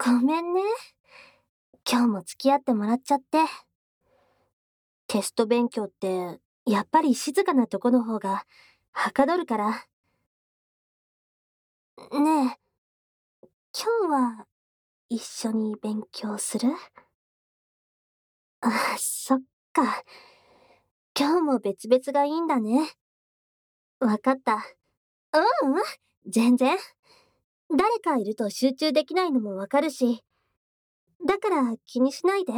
ごめんね。今日も付き合ってもらっちゃって。テスト勉強って、やっぱり静かなとこの方が、はかどるから。ねえ、今日は一緒に勉強する？あ、そっか。今日も別々がいいんだね。わかった。ううん、全然。誰かいると集中できないのもわかるし。だから気にしないで。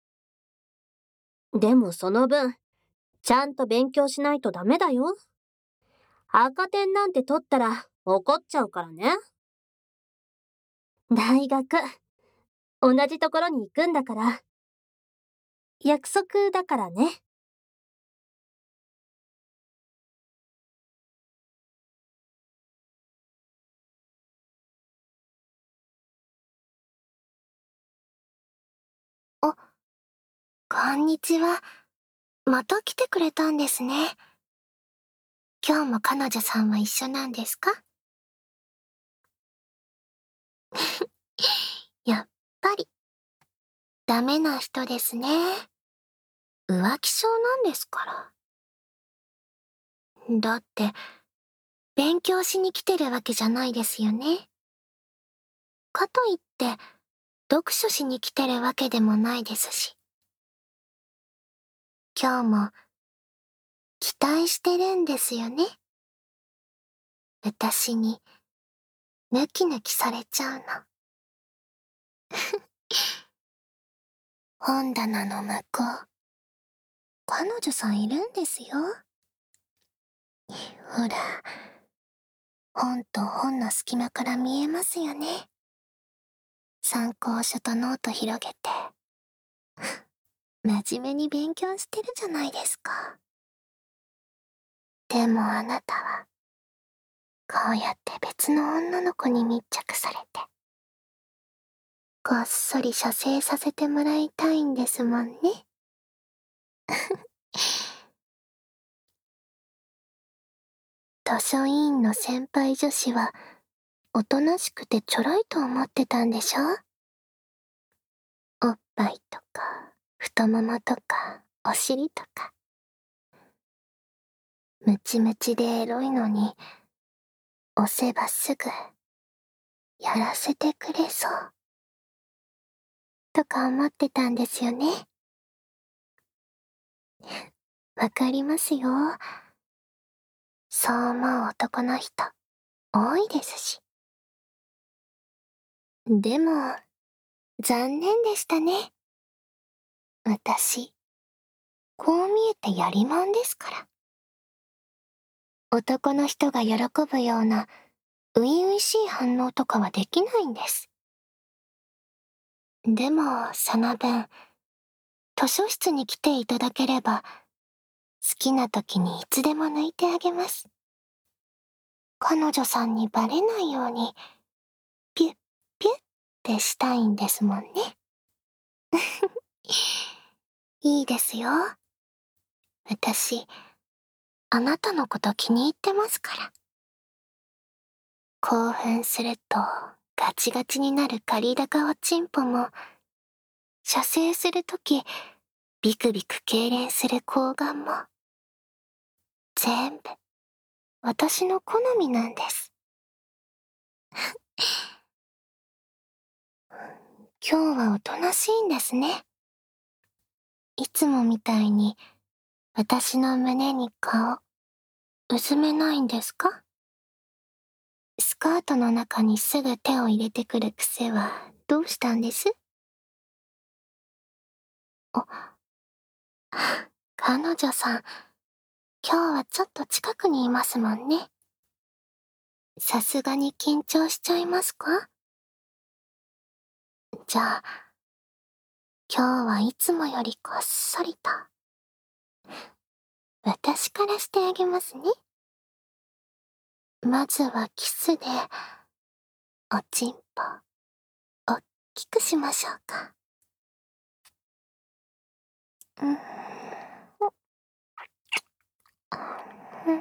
でもその分、ちゃんと勉強しないとダメだよ。赤点なんて取ったら怒っちゃうからね。大学、同じところに行くんだから。約束だからね。 あ、こんにちは。また来てくれたんですね。今日も彼女さんは一緒なんですか？やっぱり、ダメな人ですね。浮気症なんですから。だって、勉強しに来てるわけじゃないですよね。かといって、読書しに来てるわけでもないですし。今日も、期待してるんですよね。私に、ヌキヌキされちゃうの。本棚の向こう、彼女さんいるんですよ。ほら、本と本の隙間から見えますよね。参考書とノート広げて、真面目に勉強してるじゃないですか。でもあなたは、こうやって別の女の子に密着されて、こっそり射精させてもらいたいんですもんね。図書委員の先輩女子は、おとなしくてちょろいと思ってたんでしょ？おっぱいとか、太ももとか、お尻とか。ムチムチでエロいのに、押せばすぐ、やらせてくれそう。とか思ってたんですよね。わかりますよ。そう思う男の人、多いですし。でも、残念でしたね。私、こう見えてやりまんですから。男の人が喜ぶような、初々しい反応とかはできないんです。でも、その分、図書室に来ていただければ、好きな時にいつでも抜いてあげます。彼女さんにバレないように、ピュッ、ピュッってしたいんですもんね。いいですよ。私、あなたのこと気に入ってますから。興奮するとガチガチになる借り高おちんぽも、射精するときビクビク痙攣する睾丸も、全部私の好みなんです。今日はおとなしいんですね。いつもみたいに私の胸に顔、うずめないんですか？スカートの中にすぐ手を入れてくる癖はどうしたんです？あ、彼女さん、今日はちょっと近くにいますもんね。さすがに緊張しちゃいますか？じゃあ、今日はいつもよりこっそりと、私からしてあげますね。まずはキスで、おちんぽ、おっきくしましょうか。うん。うん。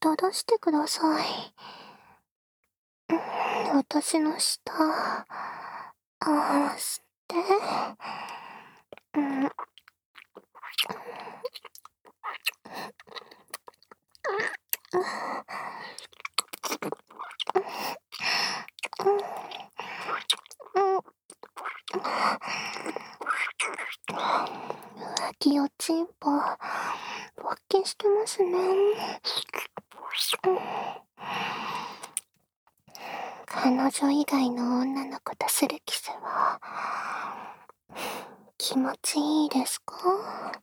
下出してください。私の舌、吸って。うん、浮気おちんぽ、勃起してますね。彼女以外の女の子とするキスは、気持ちいいですか？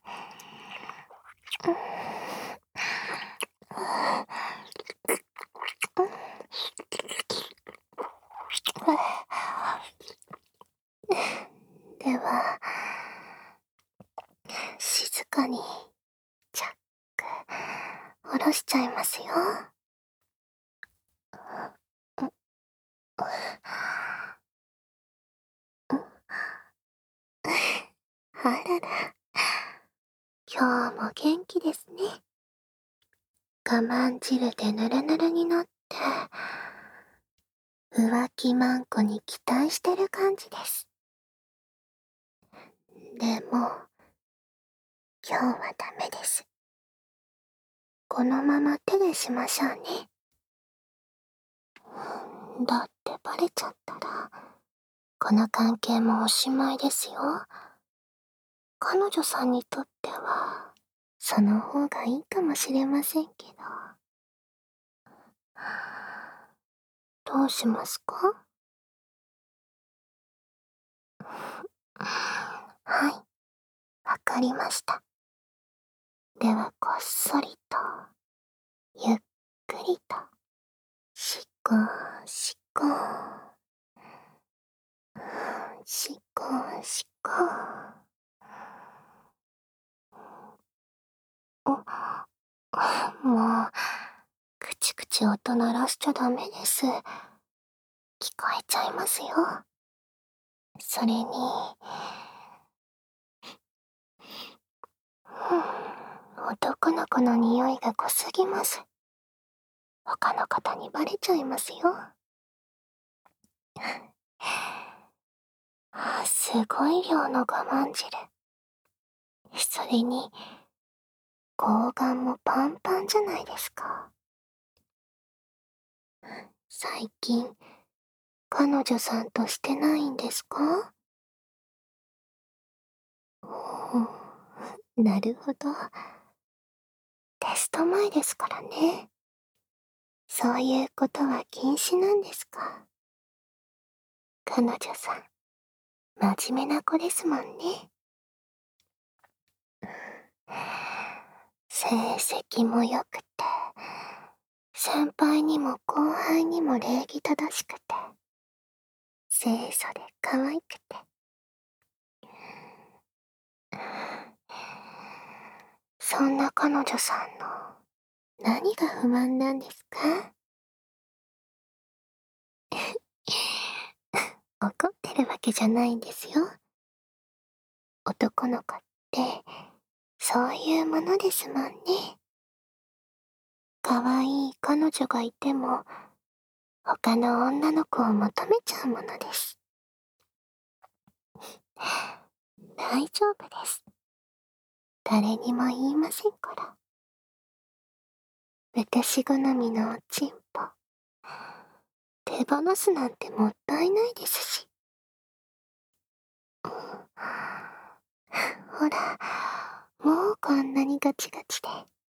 では、静かに、チャック、下ろしちゃいますよ。あらら、今日も元気ですね。我慢汁でヌルヌルになって、浮気マンコに期待してる感じです。でも、今日はダメです。このまま手でしましょうね。だってバレちゃったら、この関係もおしまいですよ。彼女さんにとっては、その方がいいかもしれませんけど。どうしますか？はい、わかりました。ではこっそりと、ゆっくりと、しこしこ、しこしこ。もう、くちくち音鳴らしちゃダメです。聞こえちゃいますよ。それに、男の子の匂いが濃すぎます。他の方にバレちゃいますよ。すごい量の我慢汁。それに、睾丸もパンパンじゃないですか。最近、彼女さんとしてないんですか？なるほど。テスト前ですからね。そういうことは禁止なんですか。彼女さん、真面目な子ですもんね。成績も良くて、先輩にも後輩にも礼儀正しくて、清楚で可愛くて。そんな彼女さんの何が不満なんですか？怒ってるわけじゃないんですよ。男の子って、そういうものですもんね。可愛い彼女がいても、他の女の子を求めちゃうものです。大丈夫です。誰にも言いませんから。私好みのおちんぽ、手放すなんてもったいないですし。ほら、もうこんなにガチガチで。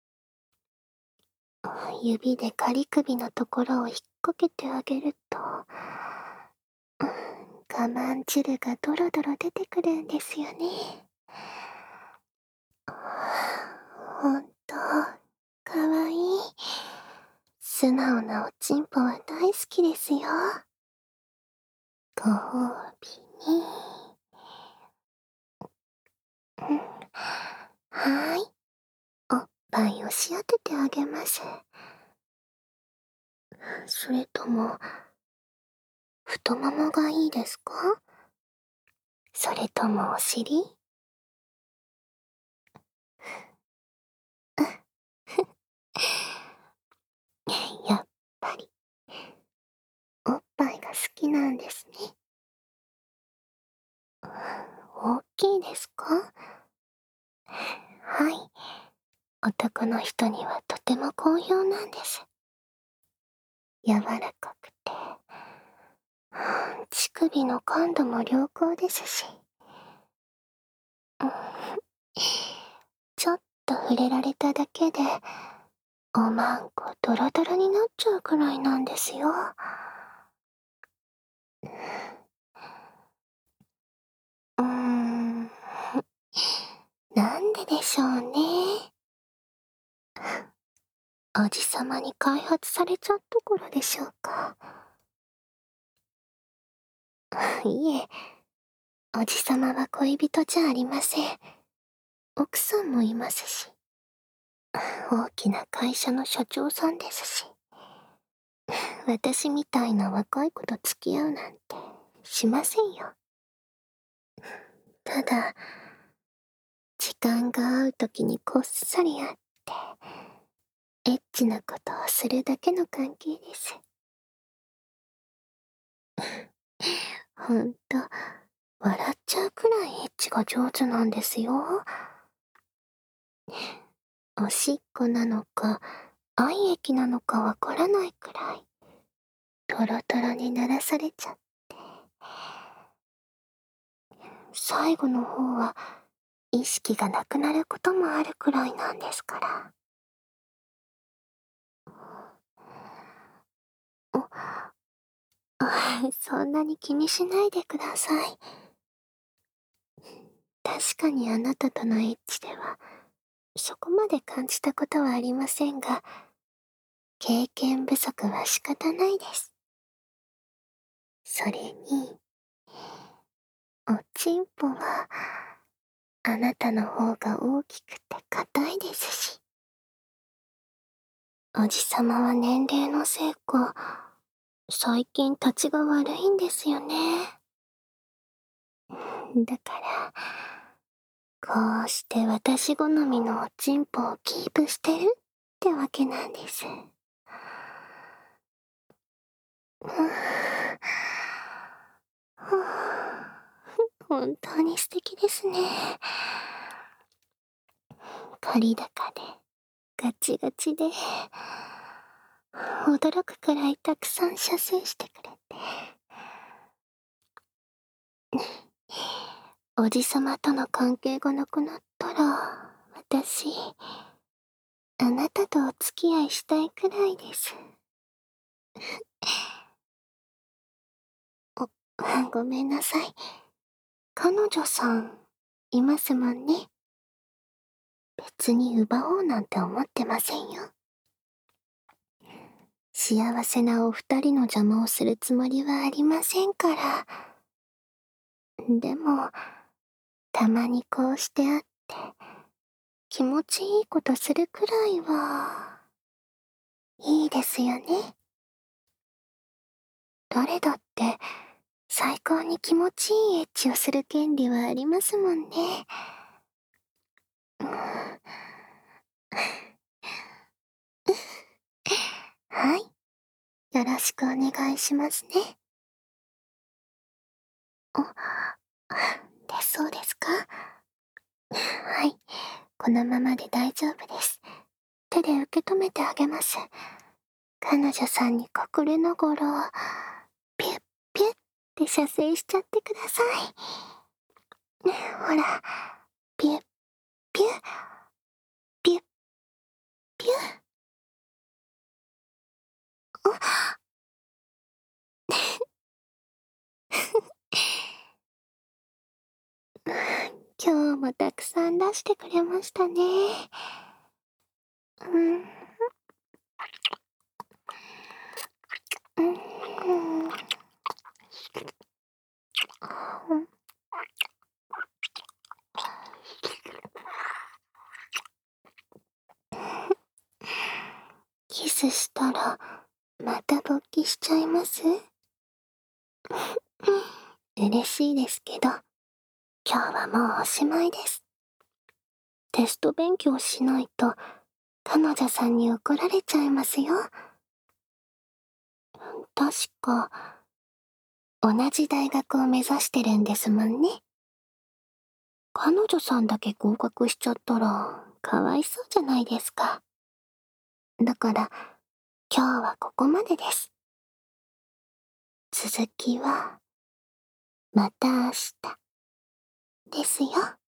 指で仮首のところを引っ掛けてあげると、我慢汁がドロドロ出てくるんですよね。ほんと、かわいい。素直なおちんぽは大好きですよ。ご褒美に。はーい。おっぱい押し当ててあげます。それとも、太ももがいいですか？それともお尻？ なんですね。大きいですか？はい。男の人にはとても好評なんです。柔らかくて、乳首の感度も良好ですし。うん、ちょっと触れられただけで、おまんこドロドロになっちゃうくらいなんですよ。うーん、なんででしょうね。おじさまに開発されちゃったからでしょうか。いえ、おじさまは恋人じゃありません。奥さんもいますし、大きな会社の社長さんですし、私みたいな若い子と付き合うなんてしませんよ。ただ、時間が合う時にこっそり会って、エッチなことをするだけの関係です。ほんと、笑っちゃうくらいエッチが上手なんですよ。おしっこなのか、愛液なのかわからないくらい、トロトロにならされちゃって。最後の方は、意識がなくなることもあるくらいなんですから。そんなに気にしないでください。確かにあなたとのエッチでは、そこまで感じたことはありませんが、経験不足は仕方ないです。それに、おちんぽは、あなたの方が大きくて硬いですし、おじさまは年齢のせいか、最近立ちが悪いんですよね。だから、こうして私好みのおちんぽをキープしてるってわけなんです。ふぅ本当に素敵ですね。刈り高で、ガチガチで、驚くくらいたくさん射精してくれて。おじさまとの関係がなくなったら、私、あなたとお付き合いしたいくらいです。ごめんなさい。彼女さん、いますもんね。別に奪おうなんて思ってませんよ。幸せなお二人の邪魔をするつもりはありませんから。でも、たまにこうして会って、気持ちいいことするくらいは、いいですよね。誰だって、最高に気持ちいいエッチをする権利はありますもんね。うん、はい。よろしくお願いしますね。そうですか？はい。このままで大丈夫です。手で受け止めてあげます。彼女さんに隠れながら、ピュッピュッって射精しちゃってください。ほら、ピュッピュッ、ピュッピュッ。今日もたくさん出してくれましたね。うん。うん。キスしたら、また勃起しちゃいます？嬉しいですけど、今日はもうおしまいです。テスト勉強しないと、彼女さんに怒られちゃいますよ。確か、 同じ大学を目指してるんですもんね。彼女さんだけ合格しちゃったら、かわいそうじゃないですか。だから、今日はここまでです。続きは、また明日、ですよ。